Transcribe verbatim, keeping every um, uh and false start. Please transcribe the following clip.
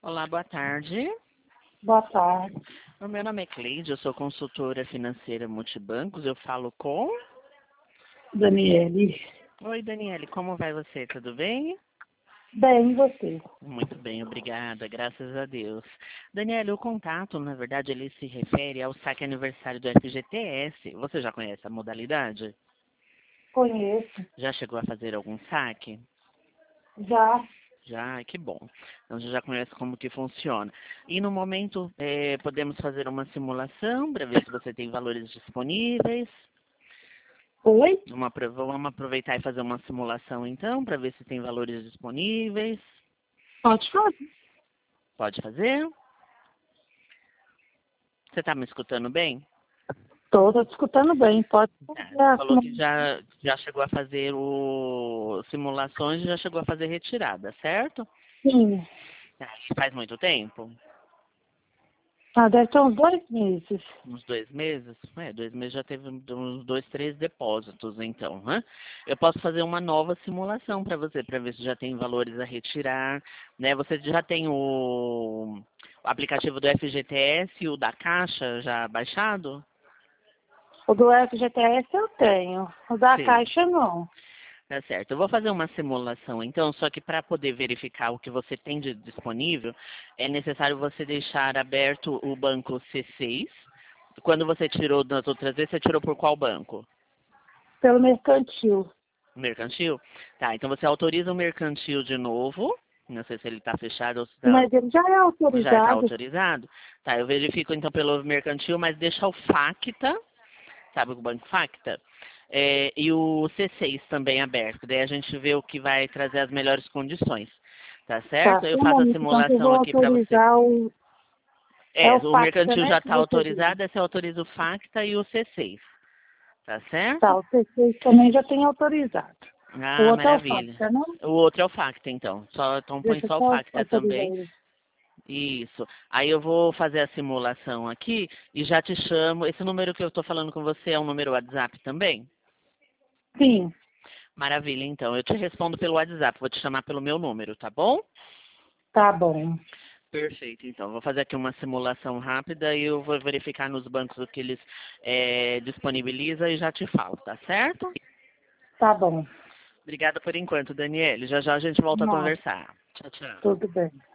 Olá, boa tarde. Boa tarde. O meu nome é Cleide, eu sou consultora financeira multibancos. Eu falo com... Daniele. Oi, Daniele, como vai você? Tudo bem? Bem, e você? Muito bem, obrigada, graças a Deus. Daniele, o contato, na verdade, ele se refere ao saque aniversário do F G T S. Você já conhece a modalidade? Conheço. Já chegou a fazer algum saque? Já. Já, que bom. Então você já conhece como que funciona. E no momento eh, podemos fazer uma simulação para ver se você tem valores disponíveis. Oi? Uma, apro- vamos aproveitar e fazer uma simulação então para ver se tem valores disponíveis. Pode fazer. Pode fazer? Você está me escutando bem? Tô, tô te escutando bem. Pode Ah, fazer. você a falou que simulação. já, já chegou a fazer o simulações e já chegou a fazer retirada, certo? Sim. Ah, e faz muito tempo? Ah, deve ter uns dois meses. Uns dois meses? É, dois meses já teve uns dois, três depósitos, então, né? Eu posso fazer uma nova simulação para você, para ver se já tem valores a retirar, né? Você já tem o, o aplicativo do F G T S e o da Caixa já baixado? O do F G T S eu tenho. O da Sim. Caixa não. Tá certo. Eu vou fazer uma simulação, então, só que para poder verificar o que você tem de disponível, é necessário você deixar aberto o banco C seis. Quando você tirou das outras vezes, você tirou por qual banco? Pelo mercantil. Mercantil? Tá, então você autoriza o mercantil de novo. Não sei se ele está fechado ou se tá, Mas ele já é já está autorizado. autorizado. Tá, eu verifico então pelo mercantil, mas deixa o Facta, sabe o banco Facta? É, e o C seis também aberto. Daí a gente vê o que vai trazer as melhores condições. Tá Tá. certo? Eu Um faço a momento, então, que eu simulação vou aqui para você. autorizar o... É É, o o Facta, mercantil né, já que está você viu. autorizado, aí você autoriza o Facta e o C seis. Tá Tá, certo? o C seis também já tem autorizado. O Ah, outro é o maravilha. Facta, né? O outro é o Facta, então. Só, então põe Deixa eu só o só Facta autorizar também. ele. Isso. Aí eu vou fazer a simulação aqui e já te chamo. Esse número que eu estou falando com você é um número WhatsApp também? Sim. Maravilha, então. Eu te respondo pelo WhatsApp. Vou te chamar pelo meu número, tá bom? Tá bom. Perfeito, então. Vou fazer aqui uma simulação rápida e eu vou verificar nos bancos o que eles eh, disponibilizam e já te falo, tá certo? Tá bom. Obrigada por enquanto, Daniele. Já já a gente volta a Não, conversar. Tchau, tchau. tudo bem.